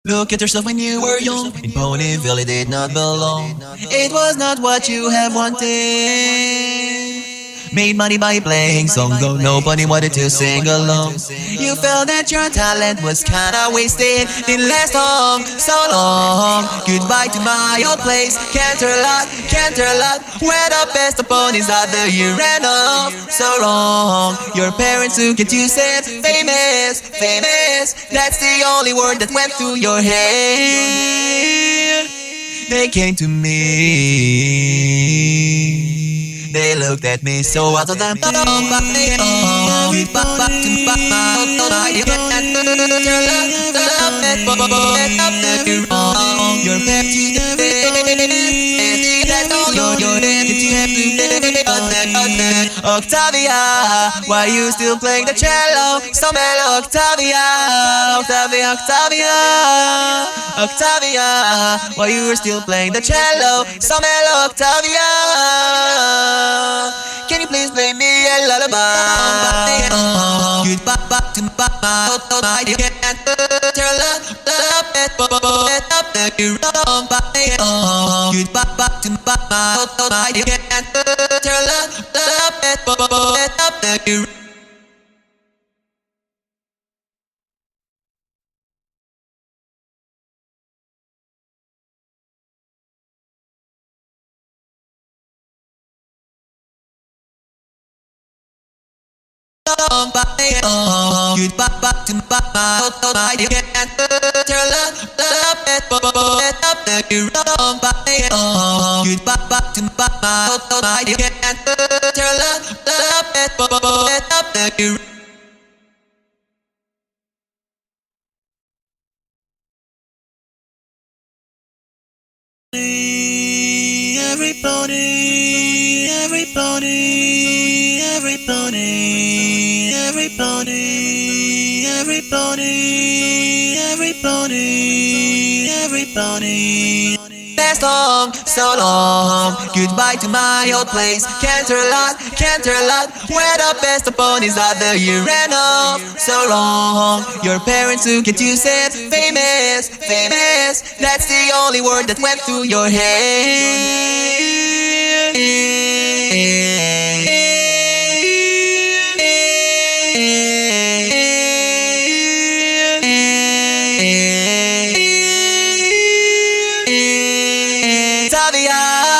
Look at yourself when you were young. In Ponyville it did not belong. It was not what you have wanted. Made money by playing songs, though nobody wanted to sing along. You felt that your talent was kinda wasted. Didn't last long, so long. Goodbye to my old place. Canterlot, where the best of ponies are the year end of. So wrong. Your parents look at you said, famous, famous. That's the only word that went through your head. They came to me. They looked at me so out of them. Your Octavia, why you still playing the cello? So mellow, Octavia, Octavia, why you still playing the cello? So mellow, Octavia. Can you please play me a lullaby? Goodbye to my you can't turn up it up the wrong body. Goodbye to my you can't turn up it up the wrong body. Goodbye to my you can't turn up it up the wrong body. Goodbye to my you can't turn up it up the everybody, everybody, everybody, everybody, everybody, everybody, everybody. Last long, so long. Goodbye to my old place. Canterlot, where the best of ponies are the year end of. So wrong. Your parents look at you said, famous, famous. That's the only word that went through your head. Octavia.